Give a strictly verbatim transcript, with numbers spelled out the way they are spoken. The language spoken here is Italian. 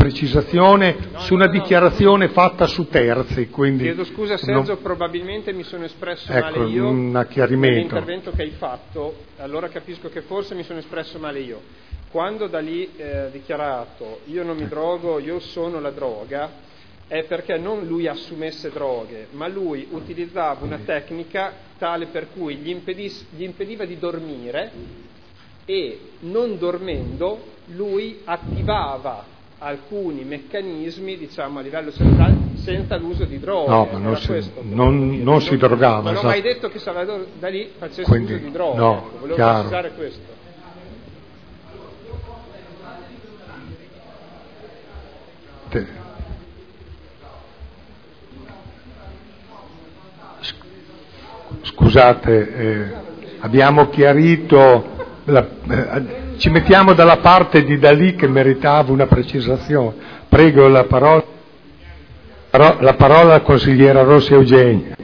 precisazione no, su una no, dichiarazione no. fatta su terzi, quindi... Chiedo scusa Sergio, non... probabilmente mi sono espresso ecco, male io un chiarimento. nell'intervento che hai fatto, allora capisco che forse mi sono espresso male io. Quando da lì eh, ha dichiarato io non mi drogo, io sono la droga, è perché non lui assumesse droghe, ma lui utilizzava una tecnica tale per cui gli, impedis- gli impediva di dormire e non dormendo lui attivava alcuni meccanismi, diciamo, a livello cerebrale senza l'uso di droghe. No, ma non, si, non, non si drogava. Non ho esatto. mai detto che Salvador Dalì facesse Quindi, uso di droghe, no, ecco, volevo chiaro. precisare questo. Te. Scusate, eh, abbiamo chiarito, la, eh, ci mettiamo dalla parte di Dalì che meritava una precisazione. Prego la parola, la parola al consigliere Rossi Eugenio.